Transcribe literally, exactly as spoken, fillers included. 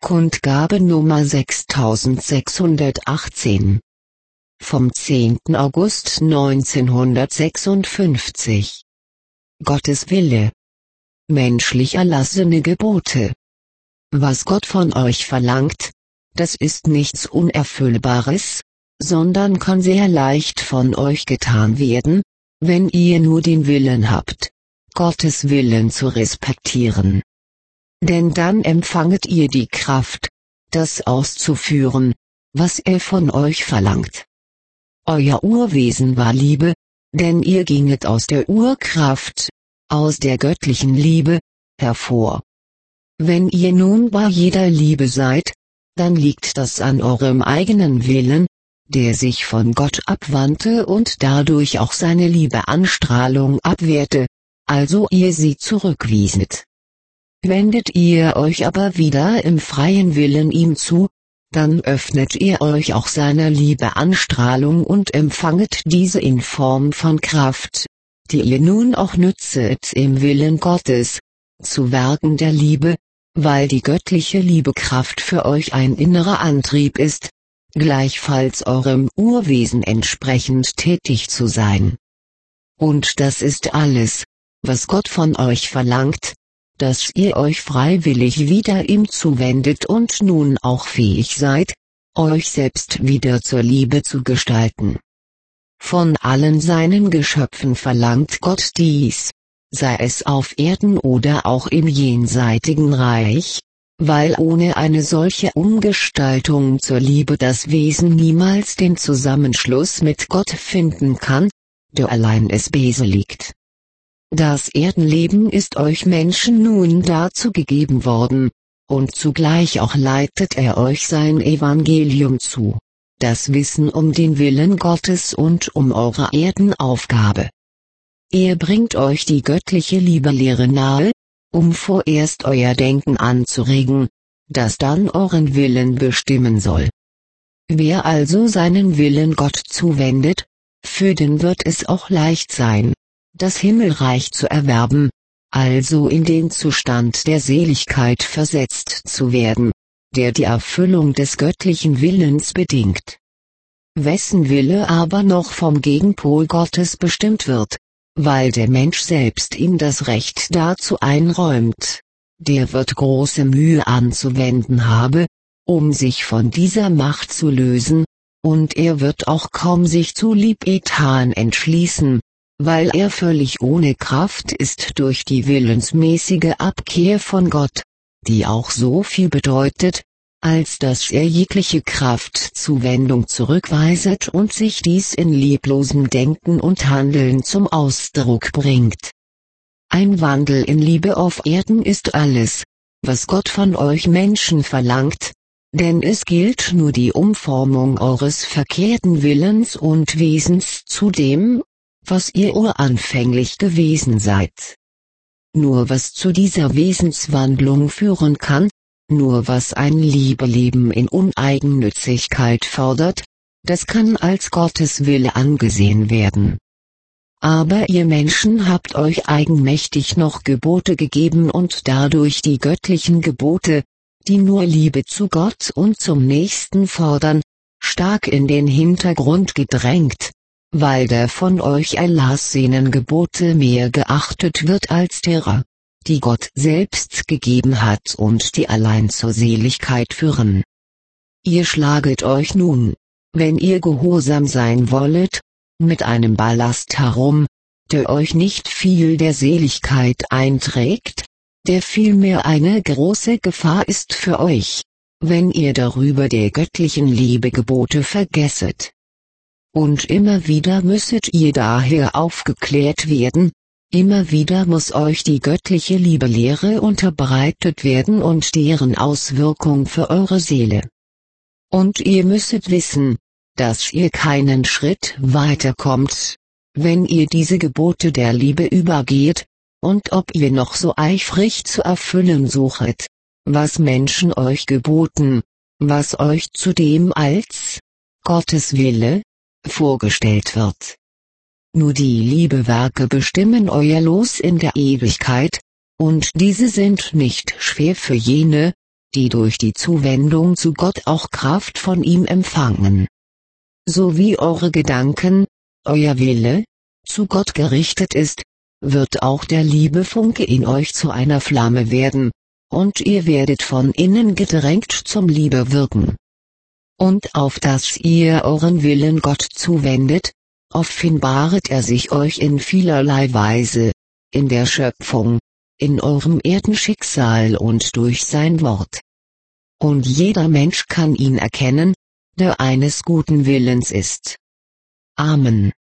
Kundgabe Nummer sechstausendsechshundertachtzehn. Vom zehnten August neunzehnhundertsechsundfünfzig. Gottes Wille. Menschlich erlassene Gebote. Was Gott von euch verlangt, das ist nichts Unerfüllbares, sondern kann sehr leicht von euch getan werden, wenn ihr nur den Willen habt, Gottes Willen zu respektieren. Denn dann empfanget ihr die Kraft, das auszuführen, was er von euch verlangt. Euer Urwesen war Liebe, denn ihr ginget aus der Urkraft, aus der göttlichen Liebe, hervor. Wenn ihr nun bei jeder Liebe seid, dann liegt das an eurem eigenen Willen, der sich von Gott abwandte und dadurch auch seine Liebeanstrahlung abwehrte, also ihr sie zurückwieset. Wendet ihr euch aber wieder im freien Willen ihm zu, dann öffnet ihr euch auch seiner Liebeanstrahlung und empfanget diese in Form von Kraft, die ihr nun auch nützet im Willen Gottes, zu Werken der Liebe, weil die göttliche Liebekraft für euch ein innerer Antrieb ist, gleichfalls eurem Urwesen entsprechend tätig zu sein. Und das ist alles, was Gott von euch verlangt, dass ihr euch freiwillig wieder ihm zuwendet und nun auch fähig seid, euch selbst wieder zur Liebe zu gestalten. Von allen seinen Geschöpfen verlangt Gott dies, sei es auf Erden oder auch im jenseitigen Reich, weil ohne eine solche Umgestaltung zur Liebe das Wesen niemals den Zusammenschluss mit Gott finden kann, der allein es beseliegt. Das Erdenleben ist euch Menschen nun dazu gegeben worden, und zugleich auch leitet er euch sein Evangelium zu, das Wissen um den Willen Gottes und um eure Erdenaufgabe. Er bringt euch die göttliche Liebelehre nahe, um vorerst euer Denken anzuregen, das dann euren Willen bestimmen soll. Wer also seinen Willen Gott zuwendet, für den wird es auch leicht sein, das Himmelreich zu erwerben, also in den Zustand der Seligkeit versetzt zu werden, der die Erfüllung des göttlichen Willens bedingt. Wessen Wille aber noch vom Gegenpol Gottes bestimmt wird, weil der Mensch selbst ihm das Recht dazu einräumt, der wird große Mühe anzuwenden haben, um sich von dieser Macht zu lösen, und er wird auch kaum sich zu Liebetan entschließen, weil er völlig ohne Kraft ist durch die willensmäßige Abkehr von Gott, die auch so viel bedeutet, als dass er jegliche Kraftzuwendung zurückweiset und sich dies in lieblosem Denken und Handeln zum Ausdruck bringt. Ein Wandel in Liebe auf Erden ist alles, was Gott von euch Menschen verlangt, denn es gilt nur die Umformung eures verkehrten Willens und Wesens zu dem, was ihr uranfänglich gewesen seid. Nur was zu dieser Wesenswandlung führen kann, nur was ein Liebeleben in Uneigennützigkeit fordert, das kann als Gottes Wille angesehen werden. Aber ihr Menschen habt euch eigenmächtig noch Gebote gegeben und dadurch die göttlichen Gebote, die nur Liebe zu Gott und zum Nächsten fordern, stark in den Hintergrund gedrängt, weil der von euch erlassenen Gebote mehr geachtet wird als derer, die Gott selbst gegeben hat und die allein zur Seligkeit führen. Ihr schlaget euch nun, wenn ihr gehorsam sein wollet, mit einem Ballast herum, der euch nicht viel der Seligkeit einträgt, der vielmehr eine große Gefahr ist für euch, wenn ihr darüber der göttlichen Liebegebote vergesset. Und immer wieder müsset ihr daher aufgeklärt werden, immer wieder muss euch die göttliche Liebelehre unterbreitet werden und deren Auswirkung für eure Seele. Und ihr müsset wissen, dass ihr keinen Schritt weiterkommt, wenn ihr diese Gebote der Liebe übergeht, und ob ihr noch so eifrig zu erfüllen suchet, was Menschen euch geboten, was euch zudem als Gottes Wille vorgestellt wird. Nur die Liebewerke bestimmen euer Los in der Ewigkeit, und diese sind nicht schwer für jene, die durch die Zuwendung zu Gott auch Kraft von ihm empfangen. So wie eure Gedanken, euer Wille, zu Gott gerichtet ist, wird auch der Liebefunke in euch zu einer Flamme werden, und ihr werdet von innen gedrängt zum Liebe wirken. Und auf dass ihr euren Willen Gott zuwendet, offenbaret er sich euch in vielerlei Weise, in der Schöpfung, in eurem Erdenschicksal und durch sein Wort. Und jeder Mensch kann ihn erkennen, der eines guten Willens ist. Amen.